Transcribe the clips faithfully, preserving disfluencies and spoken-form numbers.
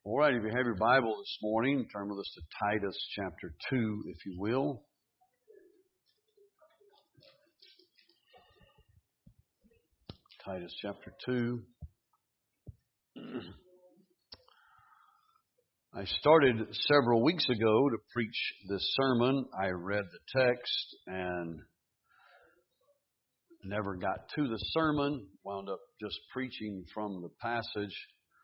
All right, if you have your Bible this morning, turn with us to Titus chapter two, if you will. Titus chapter two. I started several weeks ago to preach this sermon. I read the text and never got to the sermon, wound up just preaching from the passage.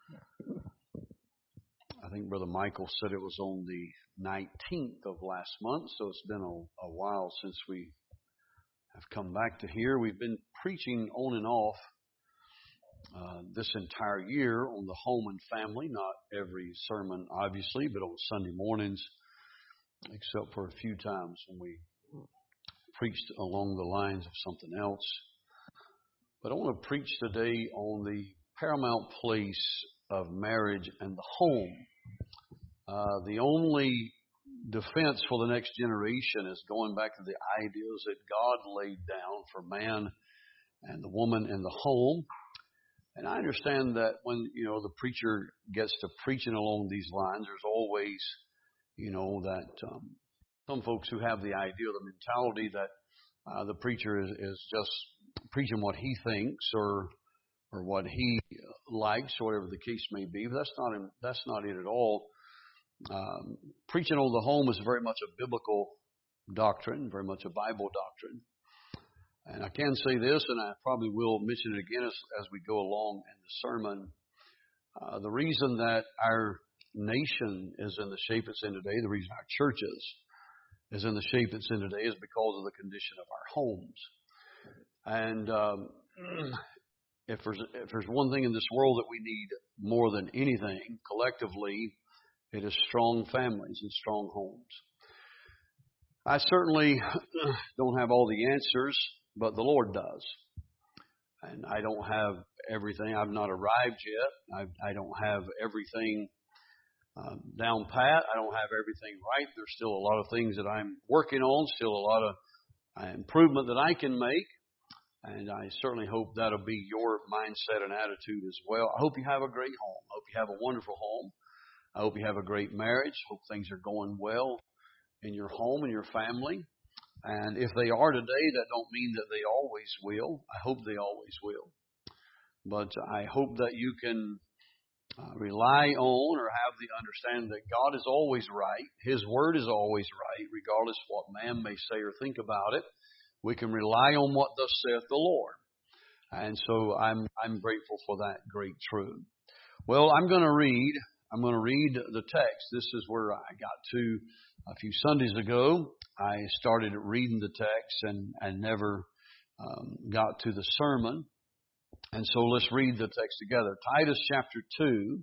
I think Brother Michael said it was on the nineteenth of last month, so it's been a, a while since we have come back to here. We've been preaching on and off uh, this entire year on the home and family, not every sermon obviously, but on Sunday mornings, except for a few times when we preached along the lines of something else. But I want to preach today on the paramount place of marriage and the home. Uh, the only defense for the next generation is going back to the ideas that God laid down for man and the woman in the home. And I understand that when, you know, the preacher gets to preaching along these lines, there's always, you know, that um, some folks who have the idea, the mentality that uh, the preacher is, is just preaching what he thinks or or what he likes, or whatever the case may be. But that's not that's not it at all. Um, preaching on the home is very much a biblical doctrine, very much a Bible doctrine. And I can say this, and I probably will mention it again as, as we go along in the sermon. Uh, the reason that our nation is in the shape it's in today, the reason our church is, is in the shape it's in today is because of the condition of our homes. And um, if there's if there's one thing in this world that we need more than anything, collectively, it is strong families and strong homes. I certainly don't have all the answers, but the Lord does. And I don't have everything. I've not arrived yet. I, I don't have everything um, down pat. I don't have everything right. There's still a lot of things that I'm working on, still a lot of uh, improvement that I can make. And I certainly hope that'll be your mindset and attitude as well. I hope you have a great home. I hope you have a wonderful home. I hope you have a great marriage. Hope things are going well in your home and your family. And if they are today, that don't mean that they always will. I hope they always will. But I hope that you can uh, rely on or have the understanding that God is always right. His word is always right, regardless of what man may say or think about it. We can rely on what thus saith the Lord. And so I'm I'm grateful for that great truth. Well, I'm going to read, I'm going to read the text. This is where I got to a few Sundays ago. I started reading the text and, and never um, got to the sermon. And so let's read the text together. Titus chapter two,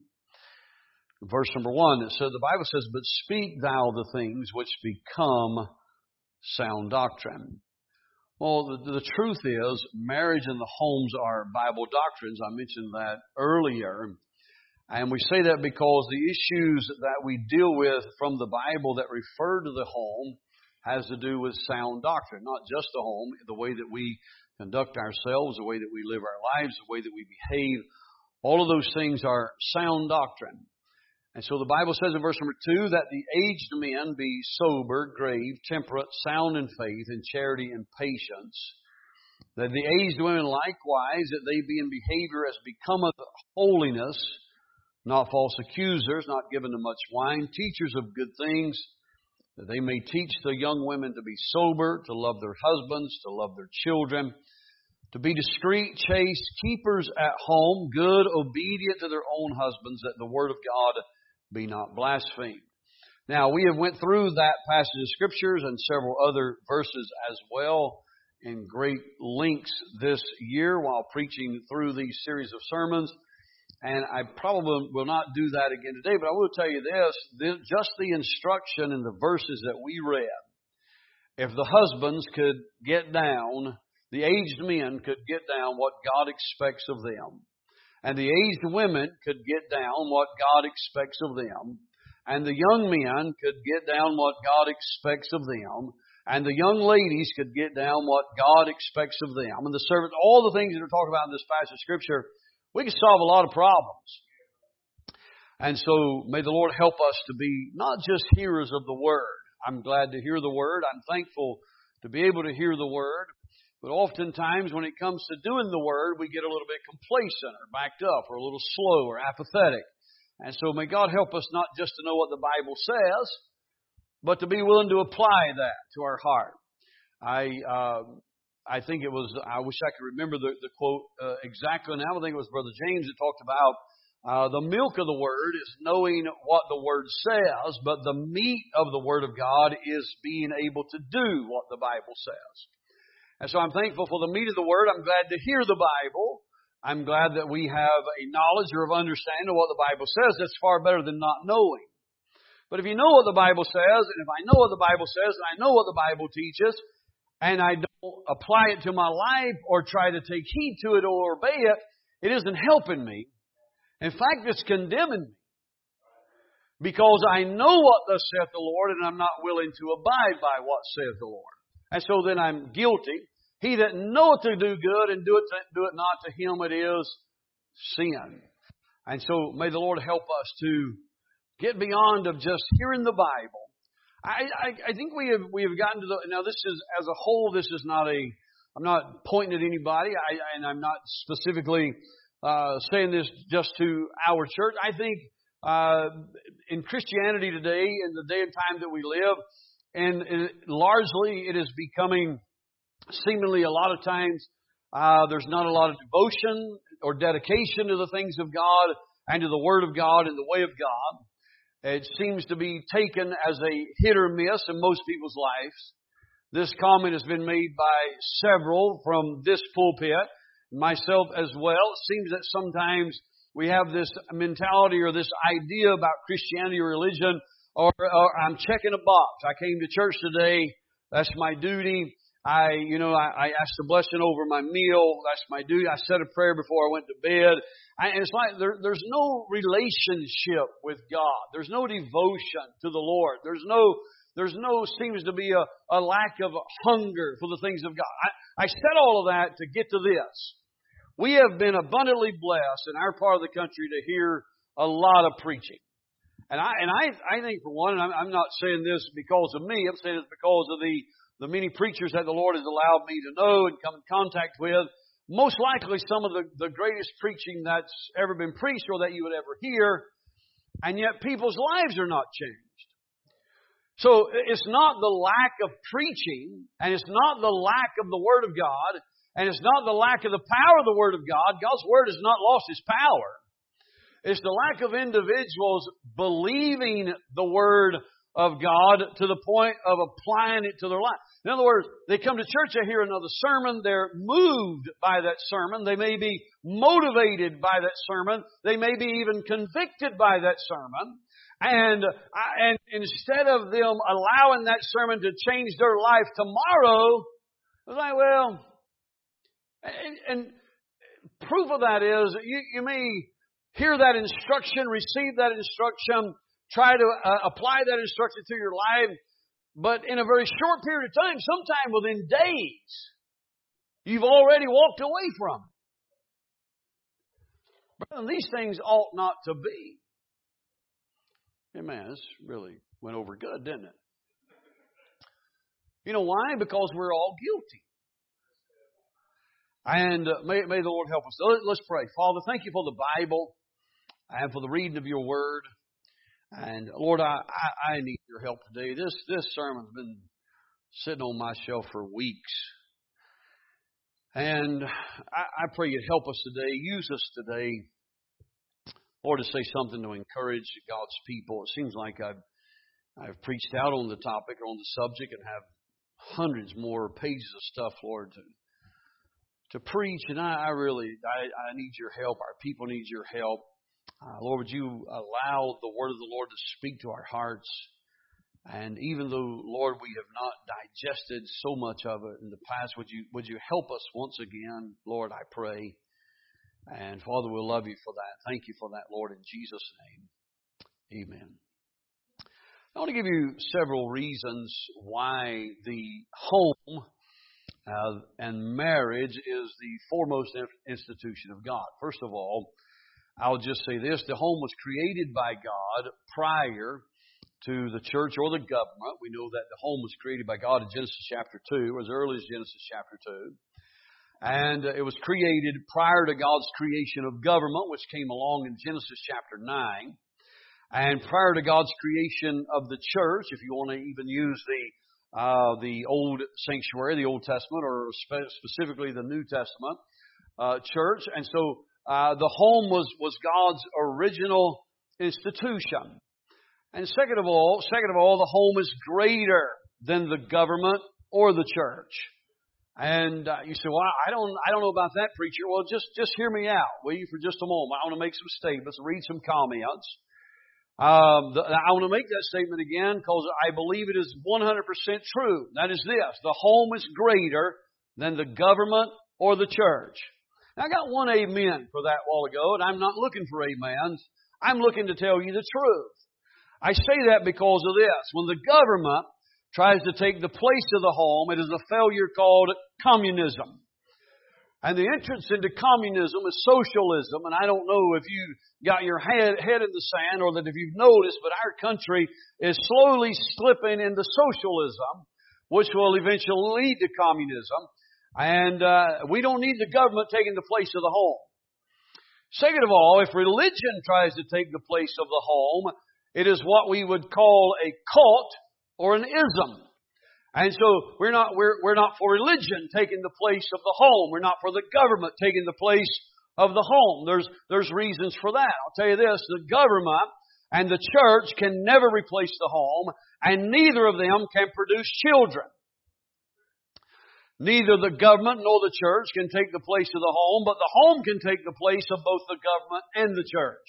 verse number one. It says, the Bible says, but speak thou the things which become sound doctrine. Well, the, the truth is, marriage and the homes are Bible doctrines. I mentioned that earlier. And we say that because the issues that we deal with from the Bible that refer to the home has to do with sound doctrine. Not just the home, the way that we conduct ourselves, the way that we live our lives, the way that we behave. All of those things are sound doctrine. And so the Bible says in verse number two that the aged men be sober, grave, temperate, sound in faith, in charity and patience. That the aged women likewise, that they be in behavior as becometh holiness, not false accusers, not given to much wine, teachers of good things, that they may teach the young women to be sober, to love their husbands, to love their children, to be discreet, chaste, keepers at home, good, obedient to their own husbands, that the word of God be not blasphemed. Now, we have went through that passage of Scriptures and several other verses as well in great lengths this year while preaching through these series of sermons. And I probably will not do that again today, but I will tell you this, this just the instruction in the verses that we read. If the husbands could get down, the aged men could get down what God expects of them. And the aged women could get down what God expects of them. And the young men could get down what God expects of them. And the young ladies could get down what God expects of them. And the servants, all the things that are talked about in this passage of Scripture, we can solve a lot of problems. And so may the Lord help us to be not just hearers of the Word. I'm glad to hear the Word. I'm thankful to be able to hear the Word. But oftentimes when it comes to doing the Word, we get a little bit complacent or backed up or a little slow or apathetic. And so may God help us not just to know what the Bible says, but to be willing to apply that to our heart. I uh, I think it was, I wish I could remember the, the quote uh, exactly now. I think it was Brother James that talked about uh, the milk of the Word is knowing what the Word says, but the meat of the Word of God is being able to do what the Bible says. And so I'm thankful for the meat of the Word. I'm glad to hear the Bible. I'm glad that we have a knowledge or of understanding of what the Bible says. That's far better than not knowing. But if you know what the Bible says, and if I know what the Bible says, and I know what the Bible teaches, and I don't apply it to my life or try to take heed to it or obey it, it isn't helping me. In fact, it's condemning me. Because I know what thus saith the Lord, and I'm not willing to abide by what saith the Lord. And so then I'm guilty. He that knoweth to do good and do it, do it not, to him it is sin. And so may the Lord help us to get beyond of just hearing the Bible. I, I, I think we have we have gotten to the, now this is, as a whole, this is not a, I'm not pointing at anybody, I, and I'm not specifically uh, saying this just to our church. I think uh, in Christianity today, in the day and time that we live, and it, largely it is becoming seemingly a lot of times uh, there's not a lot of devotion or dedication to the things of God and to the Word of God and the way of God. It seems to be taken as a hit or miss in most people's lives. This comment has been made by several from this pulpit, myself as well. It seems that sometimes we have this mentality or this idea about Christianity or religion, or, or I'm checking a box. I came to church today. That's my duty. I, you know, I, I asked a blessing over my meal. That's my duty. I said a prayer before I went to bed. And it's like there, there's no relationship with God. There's no devotion to the Lord. There's no, there's no, seems to be a, a lack of hunger for the things of God. I, I said all of that to get to this. We have been abundantly blessed in our part of the country to hear a lot of preaching. And I, and I, I think for one, and I'm, I'm not saying this because of me, I'm saying it's because of the, the many preachers that the Lord has allowed me to know and come in contact with. Most likely some of the, the greatest preaching that's ever been preached or that you would ever hear, and yet people's lives are not changed. So it's not the lack of preaching, and it's not the lack of the Word of God, and it's not the lack of the power of the Word of God. God's Word has not lost its power. It's the lack of individuals believing the Word of God to the point of applying it to their life. In other words, they come to church, they hear another sermon, they're moved by that sermon, they may be motivated by that sermon, they may be even convicted by that sermon, and and instead of them allowing that sermon to change their life tomorrow, it's like, well, and, and proof of that is you, you may hear that instruction, receive that instruction, try to uh, apply that instruction to your life, but in a very short period of time, sometime within days, you've already walked away from it. Brother, these things ought not to be. Amen. This really went over good, didn't it? You know why? Because we're all guilty. And uh, may, may the Lord help us. Let's pray. Father, thank you for the Bible and for the reading of your Word. And Lord, I, I, I need your help today. This this sermon's been sitting on my shelf for weeks. And I, I pray you'd help us today. Use us today, Lord, to say something to encourage God's people. It seems like I've, I've preached out on the topic or on the subject and have hundreds more pages of stuff, Lord, to to preach. And I, I really, I, I need your help. Our people need your help. Uh, Lord, would you allow the word of the Lord to speak to our hearts? And even though, Lord, we have not digested so much of it in the past, would you would you help us once again, Lord, I pray. And Father, we'll love you for that. Thank you for that, Lord, in Jesus' name. Amen. I want to give you several reasons why the home uh, and marriage is the foremost institution of God. First of all, I'll just say this. The home was created by God prior to the church or the government. We know that the home was created by God in Genesis chapter two, as early as Genesis chapter two. And it was created prior to God's creation of government, which came along in Genesis chapter nine. And prior to God's creation of the church, if you want to even use the uh, the Old Sanctuary, the Old Testament, or spe- specifically the New Testament uh, church. And so uh, the home was, was God's original institution. And second of all, second of all, the home is greater than the government or the church. And uh, you say, well, I don't, I don't know about that, preacher. Well, just, just hear me out, will you, for just a moment. I want to make some statements, read some comments. Um, the, I want to make that statement again because I believe it is one hundred percent true. That is this: the home is greater than the government or the church. Now, I got one amen for that a while ago, and I'm not looking for amens. I'm looking to tell you the truth. I say that because of this. When the government tries to take the place of the home, it is a failure called communism. And the entrance into communism is socialism. And I don't know if you got your head, head in the sand or that if you've noticed, but our country is slowly slipping into socialism, which will eventually lead to communism. And uh, we don't need the government taking the place of the home. Second of all, if religion tries to take the place of the home, it is what we would call a cult or an ism. And so we're not we're we're not for religion taking the place of the home. We're not for the government taking the place of the home. There's there's reasons for that. I'll tell you this: the government and the church can never replace the home, and neither of them can produce children. Neither the government nor the church can take the place of the home, but the home can take the place of both the government and the church.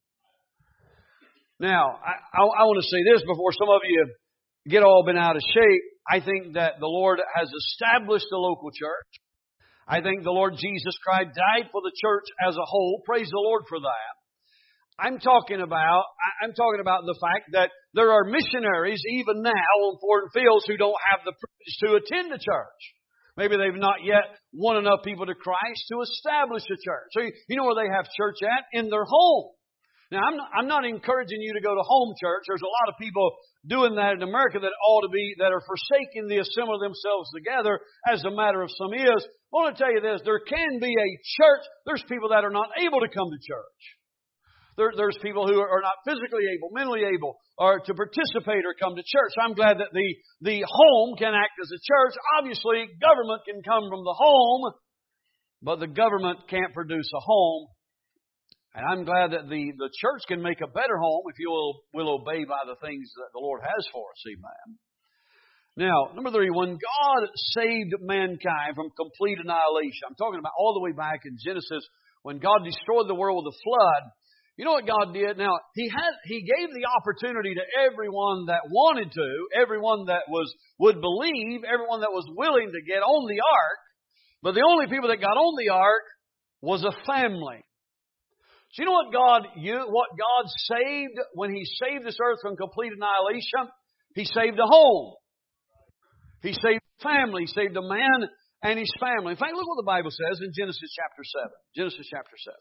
Now, I, I, I want to say this before some of you get all bent out of shape. I think that the Lord has established the local church. I think the Lord Jesus Christ died for the church as a whole. Praise the Lord for that. I'm talking about, I'm talking about the fact that there are missionaries even now on foreign fields who don't have the privilege to attend the church. Maybe they've not yet won enough people to Christ to establish a church. So you know where they have church at? In their home. Now, I'm not, I'm not encouraging you to go to home church. There's a lot of people doing that in America that ought to be, that are forsaking the assembly themselves together as a matter of some is. I want to tell you this, there can be a church. There's people that are not able to come to church. There, there's people who are not physically able, mentally able, or to participate or come to church. I'm glad that the, the home can act as a church. Obviously, government can come from the home, but the government can't produce a home. And I'm glad that the, the church can make a better home if you will, will obey by the things that the Lord has for us. Amen. Now, number three, when God saved mankind from complete annihilation, I'm talking about all the way back in Genesis, when God destroyed the world with a flood, you know what God did? Now, He had He gave the opportunity to everyone that wanted to, everyone that was would believe, everyone that was willing to get on the ark. But the only people that got on the ark was a family. So you know what God you, what God saved when He saved this earth from complete annihilation? He saved a home. He saved a family. He saved a man and his family. In fact, look what the Bible says in Genesis chapter seven. Genesis chapter seven.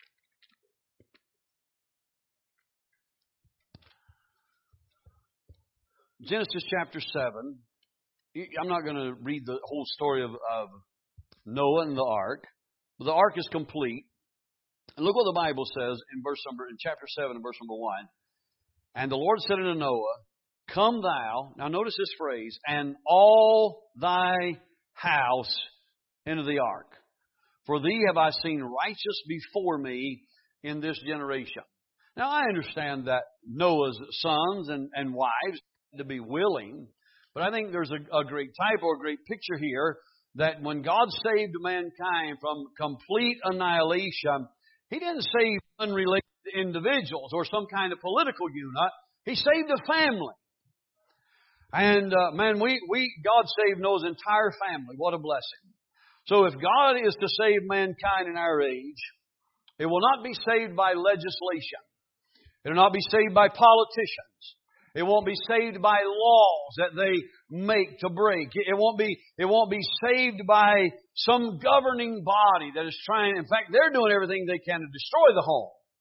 Genesis chapter seven. I'm not going to read the whole story of, of Noah and the ark. But the ark is complete. And look what the Bible says in verse number in chapter seven and verse number one. And the Lord said unto Noah, Come thou, now notice this phrase, and all thy house into the ark. For thee have I seen righteous before me in this generation. Now I understand that Noah's sons and, and wives had to be willing, but I think there's a, a great type or a great picture here that when God saved mankind from complete annihilation, He didn't save unrelated individuals or some kind of political unit. He saved a family. And uh, man, we, we God saved Noah's entire family. What a blessing. So if God is to save mankind in our age, it will not be saved by legislation. It will not be saved by politicians. It won't be saved by laws that they make to break. It won't be, it won't be saved by some governing body that is trying. In fact, they're doing everything they can to destroy the home.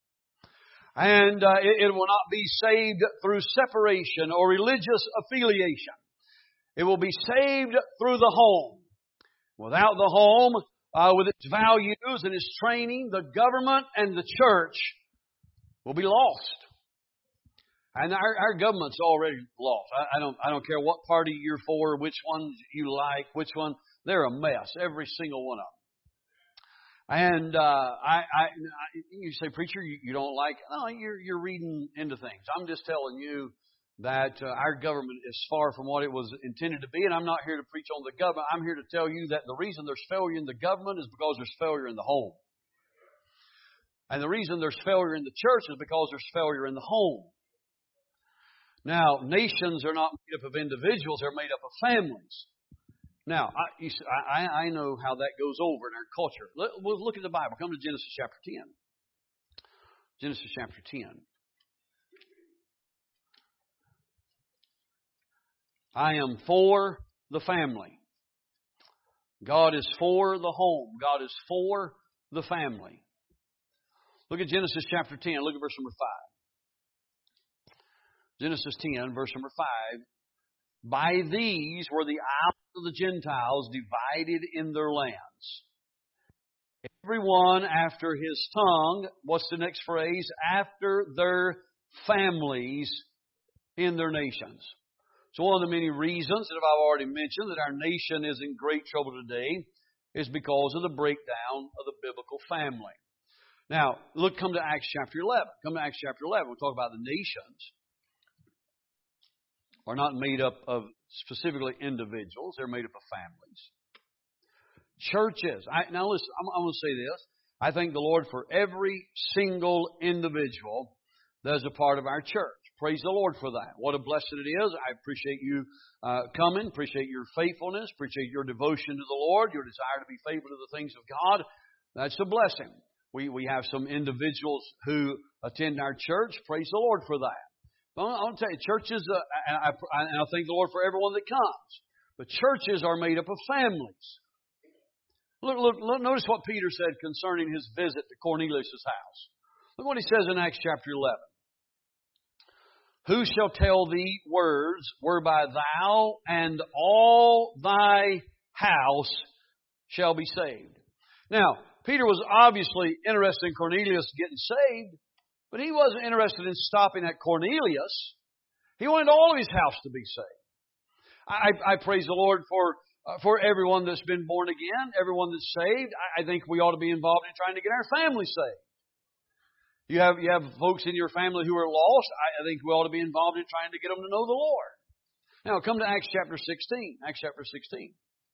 And uh, it, it will not be saved through separation or religious affiliation. It will be saved through the home. Without the home, uh, with its values and its training, the government and the church will be lost. And our, our government's already lost. I, I don't I don't care what party you're for, which one you like, which one. They're a mess, every single one of them. And uh, I, I, you say, preacher, you, you don't like? No, you're you're reading into things. I'm just telling you that uh, our government is far from what it was intended to be, and I'm not here to preach on the government. I'm here to tell you that the reason there's failure in the government is because there's failure in the home, and the reason there's failure in the church is because there's failure in the home. Now, nations are not made up of individuals; they're made up of families. Now, I, you, I, I know how that goes over in our culture. Let, we'll look at the Bible. Come to Genesis chapter ten. Genesis chapter ten. I am for the family. God is for the home. God is for the family. Look at Genesis chapter ten. Look at verse number five. Genesis ten, verse number five. By these were the isles of the Gentiles divided in their lands. Everyone after his tongue. What's the next phrase? After their families in their nations. So one of the many reasons that I've already mentioned that our nation is in great trouble today is because of the breakdown of the biblical family. Now, look, come to Acts chapter eleven. Come to Acts chapter eleven. We'll talk about the nations. Are not made up of specifically individuals. They're made up of families. Churches. I, now listen, I'm, I'm going to say this. I thank the Lord for every single individual that is a part of our church. Praise the Lord for that. What a blessing it is. I appreciate you uh, coming. Appreciate your faithfulness. Appreciate your devotion to the Lord. Your desire to be faithful to the things of God. That's a blessing. We, we have some individuals who attend our church. Praise the Lord for that. I want to tell you, churches, uh, and, I, and I thank the Lord for everyone that comes. But churches are made up of families. Look, look, look, notice what Peter said concerning his visit to Cornelius' house. Look what he says in Acts chapter eleven. Who shall tell thee words whereby thou and all thy house shall be saved? Now, Peter was obviously interested in Cornelius getting saved. But he wasn't interested in stopping at Cornelius. He wanted all of his house to be saved. I, I praise the Lord for uh, for everyone that's been born again, everyone that's saved. I, I think we ought to be involved in trying to get our family saved. You have you have folks in your family who are lost. I, I think we ought to be involved in trying to get them to know the Lord. Now, come to Acts chapter sixteen. Acts chapter sixteen.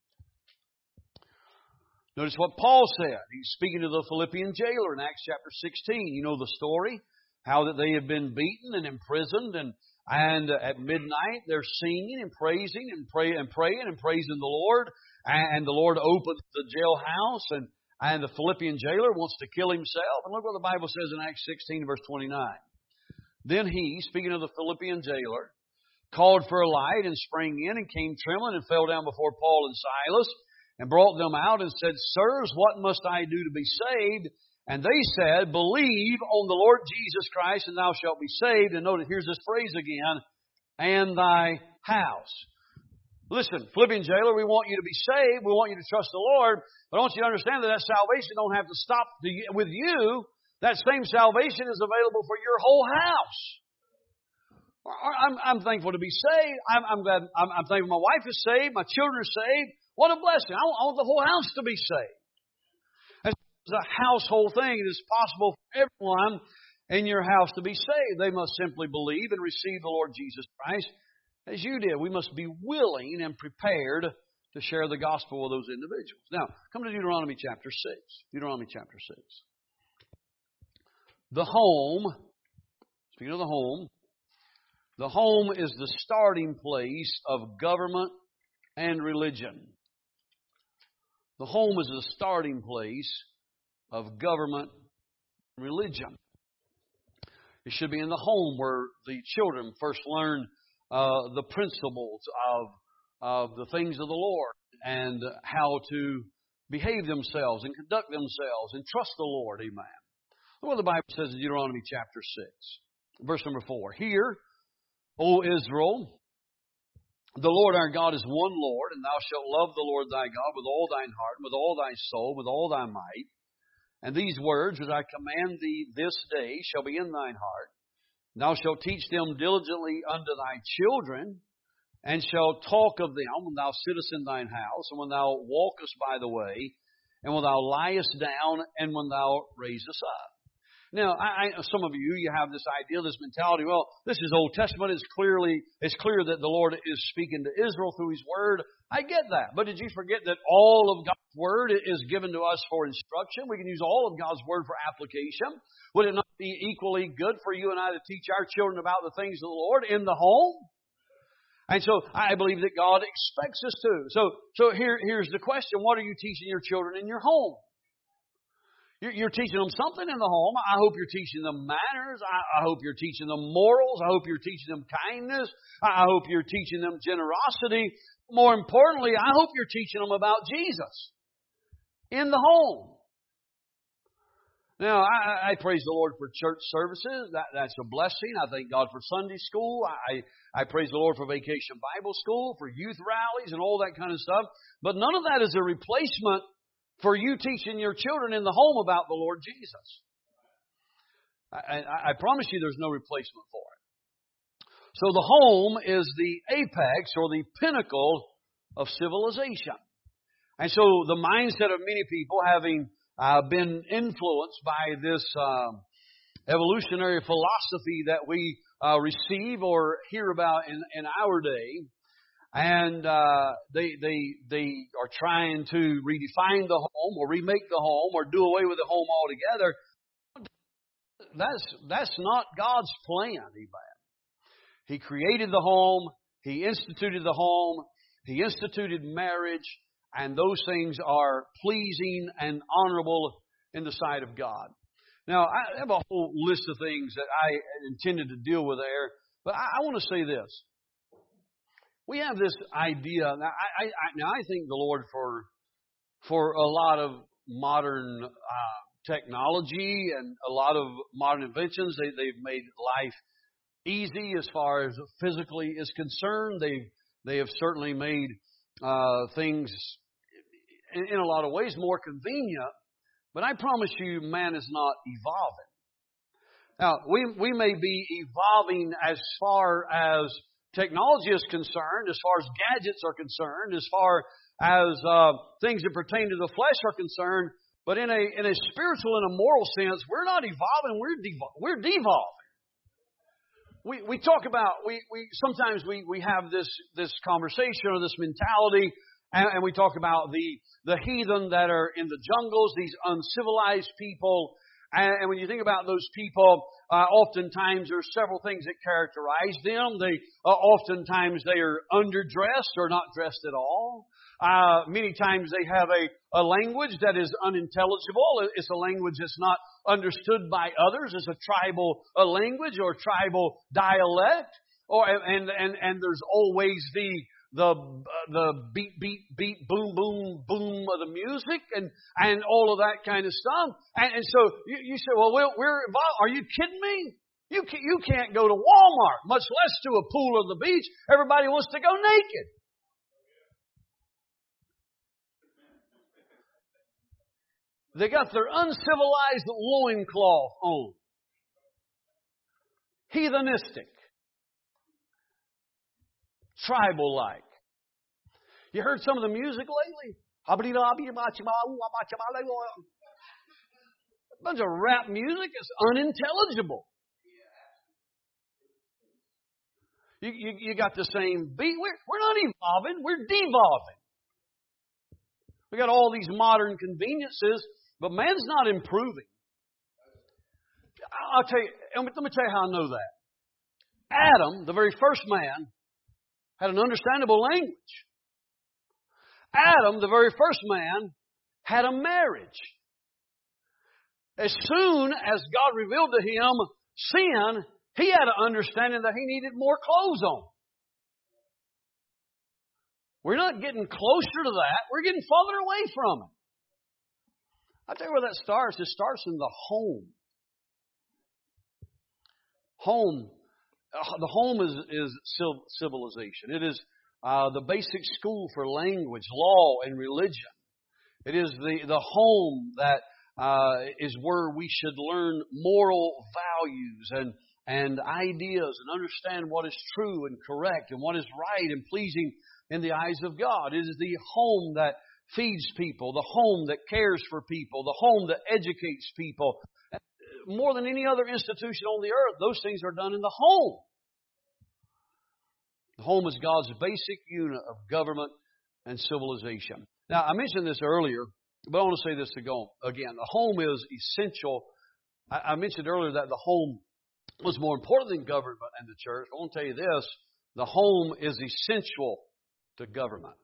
Notice what Paul said. He's speaking to the Philippian jailer in Acts chapter sixteen. You know the story, how that they had been beaten and imprisoned, and and at midnight they're singing and praising and pray and praying and praising the Lord, and the Lord opens the jailhouse, and and the Philippian jailer wants to kill himself. And look what the Bible says in Acts sixteen, verse twenty-nine. Then he, speaking of the Philippian jailer, called for a light and sprang in and came trembling and fell down before Paul and Silas. And brought them out and said, Sirs, what must I do to be saved? And they said, Believe on the Lord Jesus Christ, and thou shalt be saved. And notice, here's this phrase again, and thy house. Listen, Philippian jailer, we want you to be saved. We want you to trust the Lord. But I want you to understand that that salvation don't have to stop with you. That same salvation is available for your whole house. I'm, I'm thankful to be saved. I'm, I'm glad. I'm, I'm thankful my wife is saved. My children are saved. What a blessing. I want, I want the whole house to be saved. It's a household thing. It is possible for everyone in your house to be saved. They must simply believe and receive the Lord Jesus Christ as you did. We must be willing and prepared to share the gospel with those individuals. Now, come to Deuteronomy chapter six. Deuteronomy chapter six. The home, speaking of the home, the home is the starting place of government and religion. The home is the starting place of government and religion. It should be in the home where the children first learn uh, the principles of, of the things of the Lord and how to behave themselves and conduct themselves and trust the Lord. Amen. Look what the Bible says in Deuteronomy chapter six, verse number four. Hear, O Israel, the Lord our God is one Lord, and thou shalt love the Lord thy God with all thine heart, and with all thy soul, with all thy might. And these words which I command thee this day shall be in thine heart. Thou shalt teach them diligently unto thy children, and shalt talk of them when thou sittest in thine house, and when thou walkest by the way, and when thou liest down, and when thou raisest up. Now, I, I, some of you, you have this idea, this mentality, well, this is Old Testament. It's clearly, it's clear that the Lord is speaking to Israel through His Word. I get that. But did you forget that all of God's Word is given to us for instruction? We can use all of God's Word for application. Would it not be equally good for you and I to teach our children about the things of the Lord in the home? And so I believe that God expects us to. So, so here, here's the question. What are you teaching your children in your home? You're teaching them something in the home. I hope you're teaching them manners. I hope you're teaching them morals. I hope you're teaching them kindness. I hope you're teaching them generosity. More importantly, I hope you're teaching them about Jesus in the home. Now, I, I praise the Lord for church services. That, that's a blessing. I thank God for Sunday school. I, I praise the Lord for Vacation Bible School, for youth rallies and all that kind of stuff. But none of that is a replacement for you teaching your children in the home about the Lord Jesus. I, I, I promise you there's no replacement for it. So the home is the apex or the pinnacle of civilization. And so the mindset of many people, having uh, been influenced by this uh, evolutionary philosophy that we uh, receive or hear about in, in our day, And uh, they they they are trying to redefine the home or remake the home or do away with the home altogether. That's that's not God's plan, amen. He created the home. He instituted the home. He instituted marriage. And those things are pleasing and honorable in the sight of God. Now, I have a whole list of things that I intended to deal with there. But I, I want to say this. We have this idea. Now I, I, now, I thank the Lord for for a lot of modern uh, technology and a lot of modern inventions. They, they've made life easy as far as physically is concerned. They they have certainly made uh, things in, in a lot of ways more convenient. But I promise you, man is not evolving. Now we we may be evolving as far as technology is concerned, as far as gadgets are concerned, as far as uh, things that pertain to the flesh are concerned, but in a in a spiritual and a moral sense, we're not evolving; we're devol- we're devolving. We we talk about we we sometimes we we have this this conversation or this mentality, and, and we talk about the the heathen that are in the jungles, these uncivilized people. And when you think about those people, uh, oftentimes there are several things that characterize them. They uh, oftentimes they are underdressed or not dressed at all. Uh, many times they have a, a language that is unintelligible. It's a language that's not understood by others. It's a tribal a language or tribal dialect. Or and and and there's always the the the beat, beat, beat, boom, boom, boom of the music and, and all of that kind of stuff. And, and so you, you say, well, we're, we're involved. Are you kidding me? You, can, you can't go to Walmart, much less to a pool or the beach. Everybody wants to go naked. They got their uncivilized loincloth on. Heathenistic. Tribal-like. You heard some of the music lately? A bunch of rap music is unintelligible. You, you, you got the same beat. We're, we're not evolving. We're devolving. We got all these modern conveniences, but man's not improving. I'll tell you. Let me tell you how I know that. Adam, the very first man, had an understandable language. Adam, the very first man, had a marriage. As soon as God revealed to him sin, he had an understanding that he needed more clothes on. We're not getting closer to that. We're getting farther away from it. I'll tell you where that starts. It starts in the home. Home, uh, the home is, is civilization. It is uh, the basic school for language, law, and religion. It is the, the home that uh, is where we should learn moral values and, and ideas and understand what is true and correct and what is right and pleasing in the eyes of God. It is the home that feeds people, the home that cares for people, the home that educates people. More than any other institution on the earth, those things are done in the home. The home is God's basic unit of government and civilization. Now, I mentioned this earlier, but I want to say this to go again. The home is essential. I mentioned earlier that the home was more important than government and the church. I want to tell you this. The home is essential to government.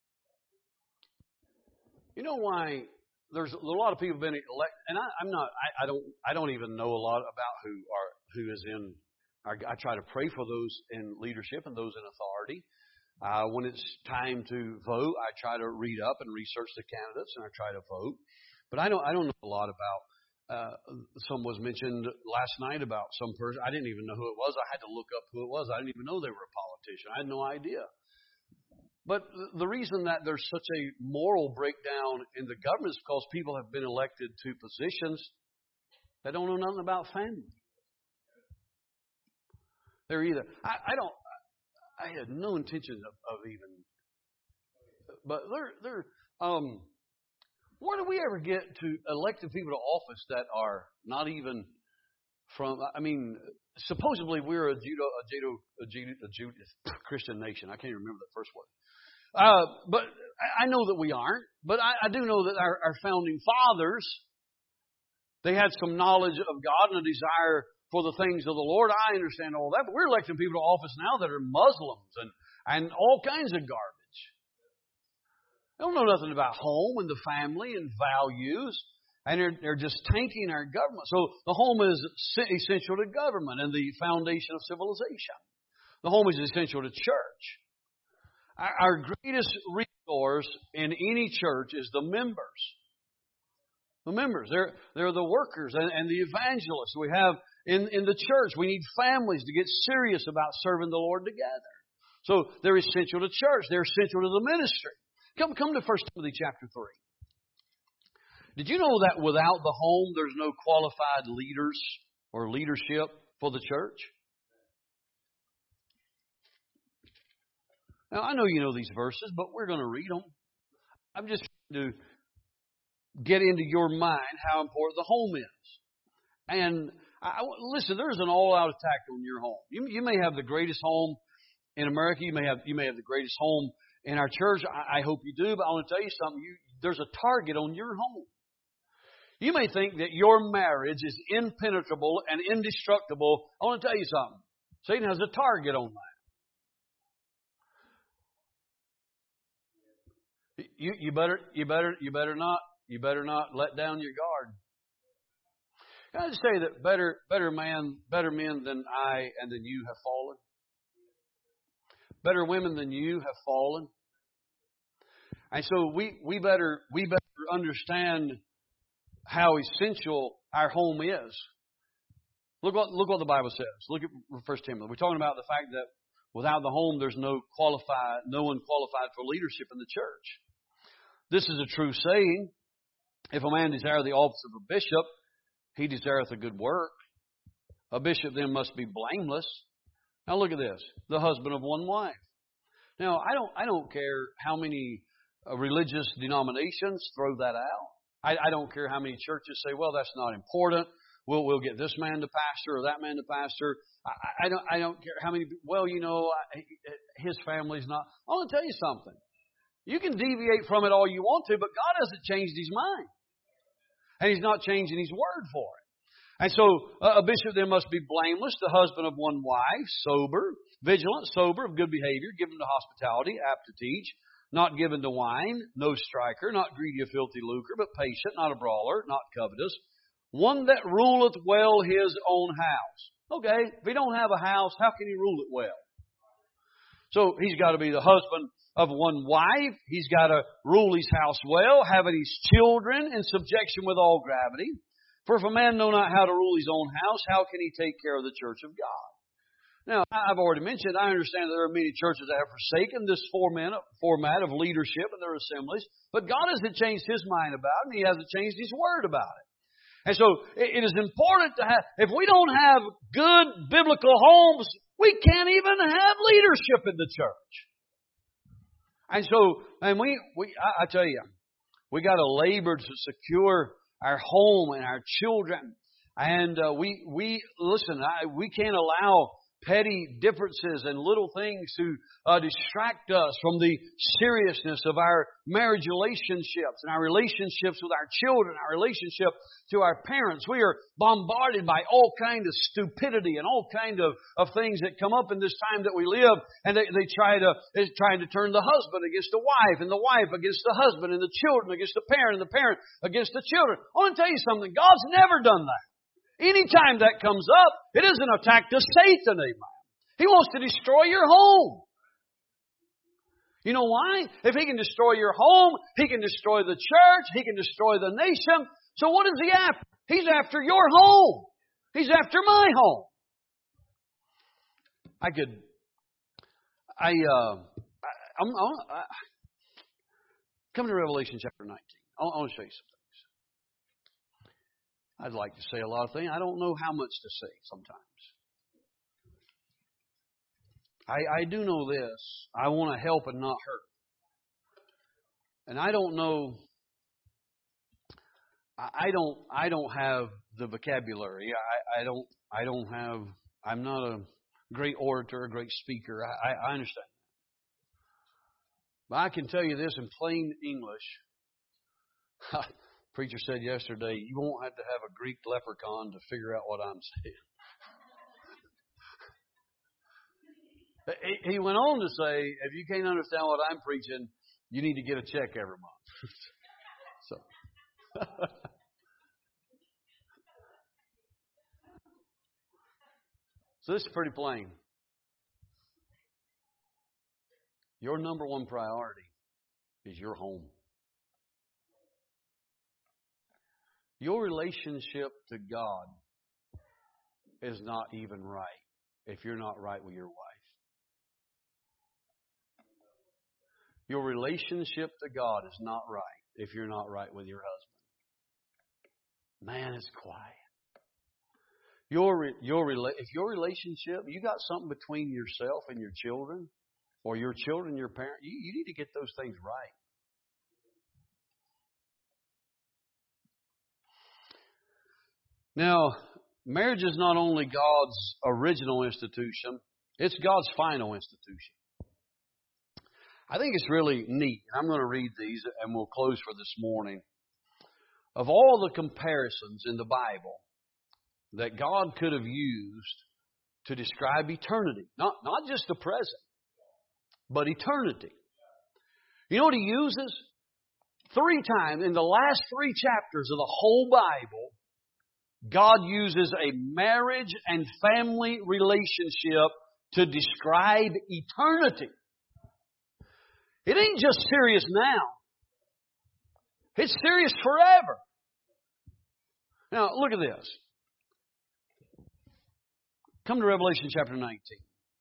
You know why there's a lot of people have been elected, and I, I'm not. I, I don't. I don't even know a lot about who are who is in. Our, I try to pray for those in leadership and those in authority. Uh, when it's time to vote, I try to read up and research the candidates, and I try to vote. But I don't. I don't know a lot about. Uh, some was mentioned last night about some person. I didn't even know who it was. I had to look up who it was. I didn't even know they were a politician. I had no idea. But the reason that there's such a moral breakdown in the government is because people have been elected to positions that don't know nothing about family. They're either I, I don't. I had no intention of, of even. But they're they're. Um, where do we ever get to elected people to office that are not even from? I mean, supposedly we're a Judo, a Judo, a Judo, a Judo Christian nation. I can't even remember the first word. Uh, but I know that we aren't. But I, I do know that our, our founding fathers, they had some knowledge of God and a desire for the things of the Lord. I understand all that. But we're electing people to office now that are Muslims and, and all kinds of garbage. They don't know nothing about home and the family and values. And they're, they're just tanking our government. So the home is essential to government and the foundation of civilization. The home is essential to church. Our greatest resource in any church is the members. The members. They're, they're the workers and, and the evangelists we have in, in the church. We need families to get serious about serving the Lord together. So they're essential to church. They're essential to the ministry. Come, come to First Timothy chapter three. Did you know that without the home, there's no qualified leaders or leadership for the church? Now, I know you know these verses, but we're going to read them. I'm just trying to get into your mind how important the home is. And I, listen, there's an all-out attack on your home. You, you may have the greatest home in America. You may have you may have the greatest home in our church. I, I hope you do, but I want to tell you something. You, there's a target on your home. You may think that your marriage is impenetrable and indestructible. I want to tell you something. Satan has a target on that. You, you better you better you better not you better not let down your guard. Can I just say that better better man better men than I and than you have fallen. Better women than you have fallen. And so we, we better we better understand how essential our home is. Look what look what the Bible says. Look at First Timothy. We're talking about the fact that without the home there's no qualified no one qualified for leadership in the church. This is a true saying. If a man desire the office of a bishop, he desireth a good work. A bishop then must be blameless. Now look at this. The husband of one wife. Now I don't I don't care how many uh, religious denominations throw that out. I, I don't care how many churches say, well, that's not important. We'll we'll get this man to pastor or that man to pastor. I, I don't I don't care how many. Well, you know, his family's not. I want to tell you something. You can deviate from it all you want to, but God hasn't changed His mind. And He's not changing His word for it. And so uh, a bishop then must be blameless, the husband of one wife, sober, vigilant, sober, of good behavior, given to hospitality, apt to teach, not given to wine, no striker, not greedy of filthy lucre, but patient, not a brawler, not covetous, one that ruleth well his own house. Okay, if he don't have a house, how can he rule it well? So he's got to be the husband of one wife. He's got to rule his house well, having his children in subjection with all gravity. For if a man know not how to rule his own house, how can he take care of the church of God? Now, I've already mentioned, I understand that there are many churches that have forsaken this format of leadership in their assemblies, but God hasn't changed His mind about it, and He hasn't changed His Word about it. And so, it is important to have, if we don't have good biblical homes, we can't even have leadership in the church. And so, and we, we I, I tell you, we got to labor to secure our home and our children. And uh, we, we listen, I, we can't allow petty differences and little things to uh, distract us from the seriousness of our marriage relationships and our relationships with our children, our relationship to our parents. We are bombarded by all kinds of stupidity and all kinds of, of things that come up in this time that we live, and they, they try to they're trying to turn the husband against the wife, and the wife against the husband, and the children against the parent, and the parent against the children. I want to tell you something. God's never done that. Anytime that comes up, it is an attack to Satan, amen. He wants to destroy your home. You know why? If he can destroy your home, he can destroy the church, he can destroy the nation. So what is he after? He's after your home. He's after my home. I could, I, uh, I, I'm, I, come to Revelation chapter nineteen. I want to show you something. I'd like to say a lot of things. I don't know how much to say sometimes. I, I do know this. I want to help and not hurt. And I don't know. I don't. I don't have the vocabulary. I, I don't. I don't have. I'm not a great orator, a great speaker. I, I understand. But I can tell you this in plain English. Preacher said yesterday, you won't have to have a Greek leprechaun to figure out what I'm saying. He went on to say, if you can't understand what I'm preaching, you need to get a check every month. so, so this is pretty plain. Your number one priority is your home. Your relationship to God is not even right if you're not right with your wife. Your relationship to God is not right if you're not right with your husband. Man, it's quiet. Your your if your relationship, you got something between yourself and your children, or your children and your parent, you, you need to get those things right. Now, marriage is not only God's original institution, it's God's final institution. I think it's really neat. I'm going to read these and we'll close for this morning. Of all the comparisons in the Bible that God could have used to describe eternity, not, not just the present, but eternity. You know what He uses? Three times in the last three chapters of the whole Bible, God uses a marriage and family relationship to describe eternity. It ain't just serious now. It's serious forever. Now, look at this. Come to Revelation chapter nineteen.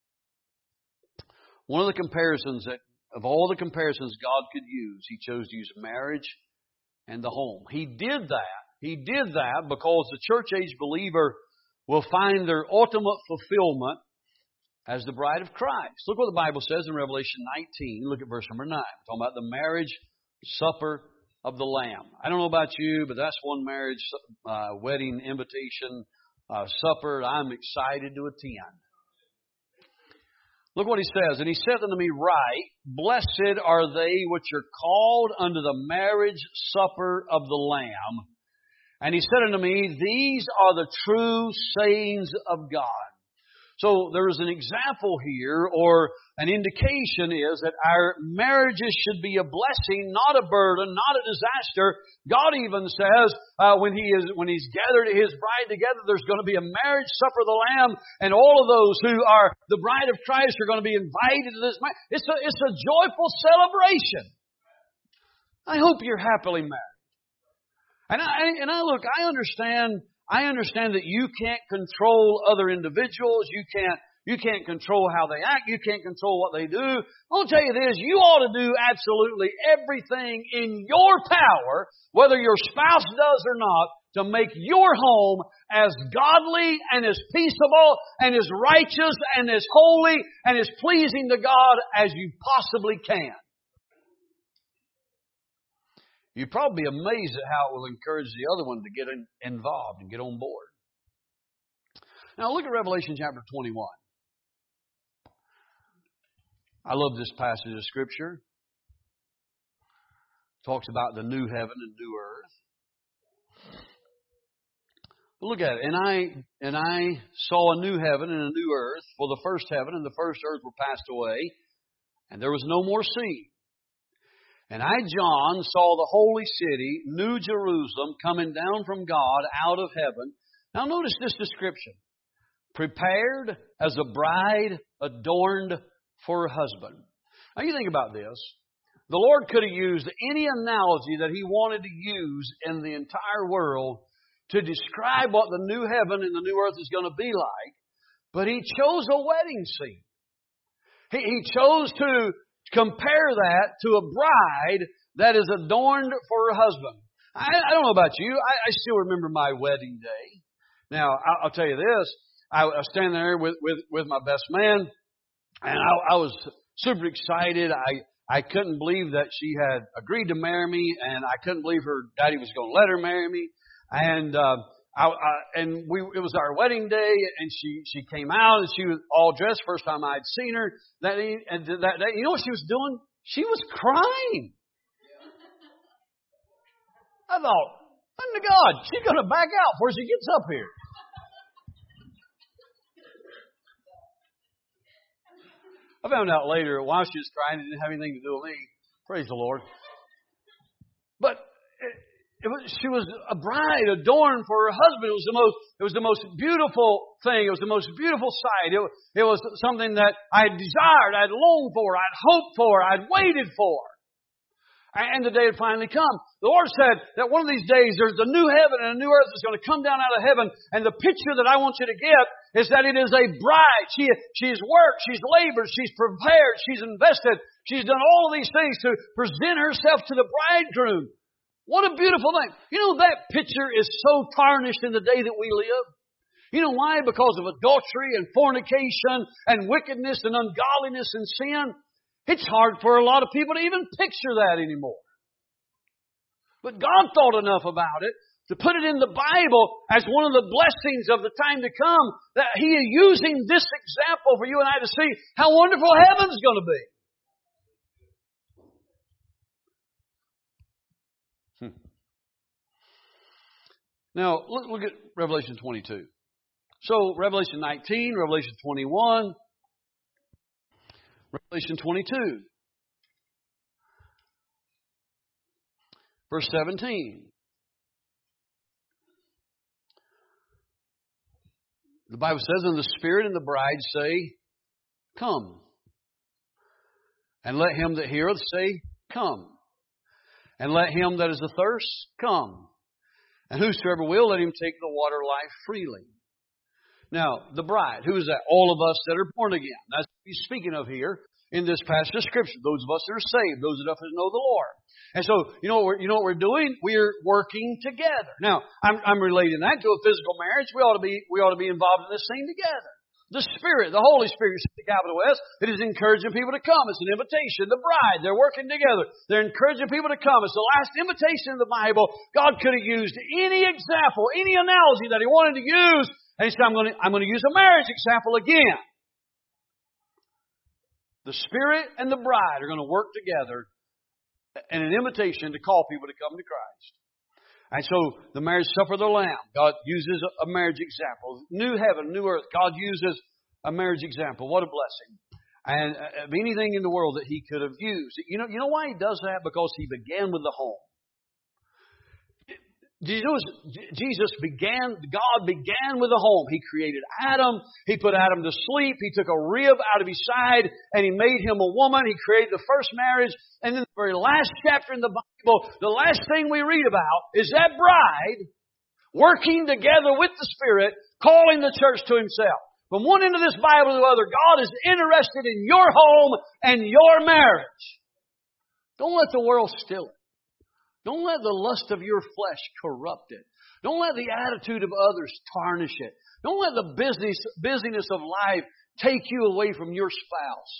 One of the comparisons that, of all the comparisons God could use, He chose to use marriage and the home. He did that. He did that because the church age believer will find their ultimate fulfillment as the bride of Christ. Look what the Bible says in Revelation nineteen. Look at verse number nine. Talking about the marriage supper of the Lamb. I don't know about you, but that's one marriage uh, wedding invitation uh, supper I'm excited to attend. Look what he says. And he said unto me, Write, blessed are they which are called unto the marriage supper of the Lamb. And he said unto me, These are the true sayings of God. So there is an example here, or an indication is that our marriages should be a blessing, not a burden, not a disaster. God even says uh, when He is when He's gathered His bride together, there's going to be a marriage supper of the Lamb, and all of those who are the bride of Christ are going to be invited to this. It's a it's a joyful celebration. I hope you're happily married. And I, and I look, I understand, I understand that you can't control other individuals. You can't, you can't control how they act. You can't control what they do. I'll tell you this, you ought to do absolutely everything in your power, whether your spouse does or not, to make your home as godly and as peaceable and as righteous and as holy and as pleasing to God as you possibly can. You'd probably be amazed at how it will encourage the other one to get in, involved and get on board. Now look at Revelation chapter twenty-one. I love this passage of Scripture. It talks about the new heaven and new earth. But look at it. And I and I saw a new heaven and a new earth, for the first heaven and the first earth were passed away, and there was no more sea. And I, John, saw the holy city, New Jerusalem, coming down from God out of heaven. Now notice this description. Prepared as a bride adorned for her husband. Now you think about this. The Lord could have used any analogy that He wanted to use in the entire world to describe what the new heaven and the new earth is going to be like. But He chose a wedding scene. He, he chose to compare that to a bride that is adorned for her husband. I, I don't know about you. I, I still remember my wedding day. Now, I'll, I'll tell you this. I, I was standing there with, with, with my best man, and I, I was super excited. I, I couldn't believe that she had agreed to marry me, and I couldn't believe her daddy was going to let her marry me. And uh, I, I, and we it was our wedding day, and she she came out, and she was all dressed. First time I'd seen her. That and that day, you know what she was doing? She was crying. I thought, under God, she's going to back out before she gets up here. I found out later while she was crying, it didn't have anything to do with me. Praise the Lord. But it, it was, she was a bride adorned for her husband. It was the most, it was the most beautiful thing. It was the most beautiful sight. It, it was something that I had desired, I had longed for, I'd hoped for, I'd waited for. And the day had finally come. The Lord said that one of these days there's a new heaven and a new earth that's going to come down out of heaven. And the picture that I want you to get is that it is a bride. She, she's worked, she's labored, she's prepared, she's invested. She's done all of these things to present herself to the bridegroom. What a beautiful thing. You know, that picture is so tarnished in the day that we live. You know why? Because of adultery and fornication and wickedness and ungodliness and sin. It's hard for a lot of people to even picture that anymore. But God thought enough about it to put it in the Bible as one of the blessings of the time to come, that He is using this example for you and I to see how wonderful heaven's going to be. Hmm. Now, look, look at Revelation twenty-two. So, Revelation nineteen, Revelation twenty-one, Revelation twenty-two, verse seventeen. The Bible says, and the Spirit and the bride say, come. And let him that heareth say, come. And let him that is athirst, come. And whosoever will, let him take the water of life freely. Now, the bride, who is that? All of us that are born again. That's what he's speaking of here in this passage of Scripture. Those of us that are saved, those of us that know the Lord. And so, you know what we're, you know what we're doing? We're working together. Now, I'm, I'm relating that to a physical marriage. We ought to be, we ought to be involved in this thing together. The Spirit, the Holy Spirit, the capital S, it is encouraging people to come. It's an invitation. The bride, they're working together. They're encouraging people to come. It's the last invitation in the Bible. God could have used any example, any analogy that He wanted to use. And He said, I'm going to, I'm going to use a marriage example again. The Spirit and the bride are going to work together in an invitation to call people to come to Christ. And so the marriage supper of the Lamb, God uses a marriage example. New heaven, new earth, God uses a marriage example. What a blessing. And of anything in the world that He could have used. You know, you know why He does that? Because He began with the home. Jesus began, God began with a home. He created Adam. He put Adam to sleep. He took a rib out of his side and He made him a woman. He created the first marriage. And then the very last chapter in the Bible, the last thing we read about is that bride working together with the Spirit, calling the church to Himself. From one end of this Bible to the other, God is interested in your home and your marriage. Don't let the world steal it. Don't let the lust of your flesh corrupt it. Don't let the attitude of others tarnish it. Don't let the business, busyness of life take you away from your spouse.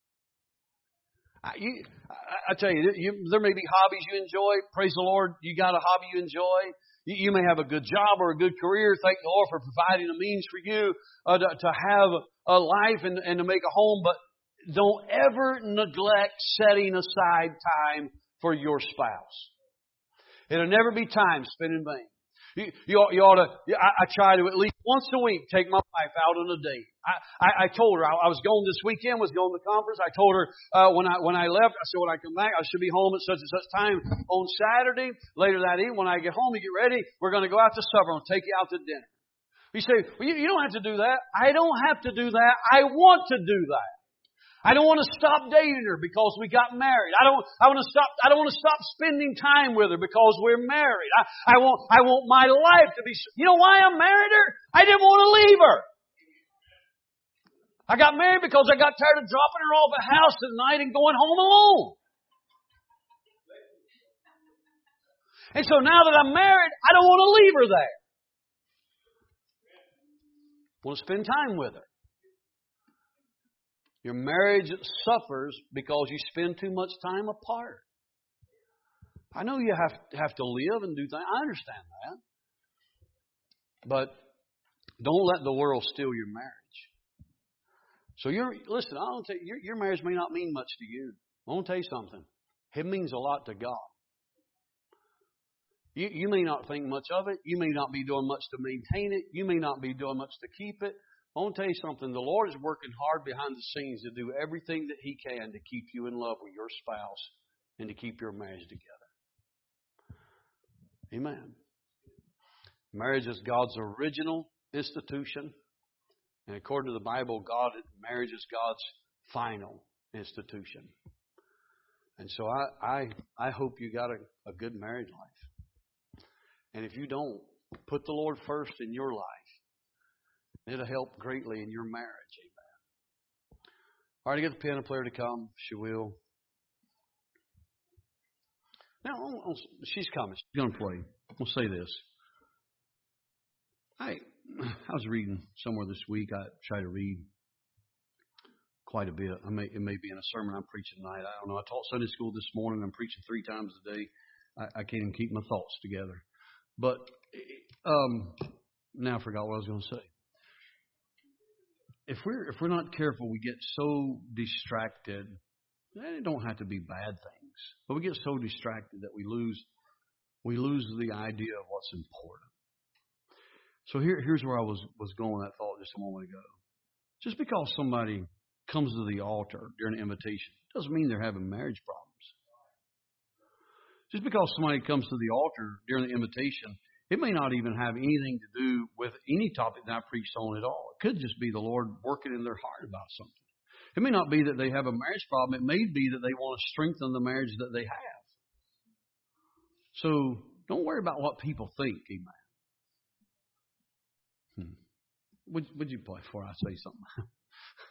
I, you, I, I tell you, you, there may be hobbies you enjoy. Praise the Lord, you got a hobby you enjoy. You, you may have a good job or a good career. Thank the Lord for providing a means for you uh, to, to have a life and, and to make a home. But don't ever neglect setting aside time for your spouse. It'll never be time spent in vain. You, you, ought, you ought to, I, I try to at least once a week take my wife out on a date. I, I, I told her I, I was going this weekend, was going to the conference. I told her uh, when I when I left, I said when I come back, I should be home at such and such time on Saturday. Later that evening, when I get home, you get ready, we're going to go out to supper. I'll take you out to dinner. You say, well, you, you don't have to do that. I don't have to do that. I want to do that. I don't want to stop dating her because we got married. I don't. I want to stop. I don't want to stop spending time with her because we're married. I, I want. I want my life to be. You know why I married her? I didn't want to leave her. I got married because I got tired of dropping her off at the house at night and going home alone. And so now that I'm married, I don't want to leave her there. I want to spend time with her. Your marriage suffers because you spend too much time apart. I know you have to, have to live and do things. I understand that. But don't let the world steal your marriage. So you're listen, I don't tell you, your, your marriage may not mean much to you. I want to tell you something. It means a lot to God. You, you may not think much of it. You may not be doing much to maintain it. You may not be doing much to keep it. I want to tell you something. The Lord is working hard behind the scenes to do everything that He can to keep you in love with your spouse and to keep your marriage together. Amen. Marriage is God's original institution. And according to the Bible, God, marriage is God's final institution. And so I, I, I hope you got a, a good married life. And if you don't, put the Lord first in your life. It'll help greatly in your marriage. Amen. All right, get the piano player to come. She will. Now, she's coming. She's going to play. We'll say this. I, I was reading somewhere this week. I try to read quite a bit. I may, it may be in a sermon I'm preaching tonight. I don't know. I taught Sunday school this morning. I'm preaching three times a day. I, I can't even keep my thoughts together. But um, now I forgot what I was going to say. If we're if we're not careful, we get so distracted. And it don't have to be bad things, but we get so distracted that we lose we lose the idea of what's important. So here here's where I was was going with that thought just a moment ago. Just because somebody comes to the altar during an invitation doesn't mean they're having marriage problems. Just because somebody comes to the altar during the invitation, it may not even have anything to do with any topic that I preached on at all. It could just be the Lord working in their heart about something. It may not be that they have a marriage problem. It may be that they want to strengthen the marriage that they have. So don't worry about what people think. Amen. Hmm. Would, would you play before I say something?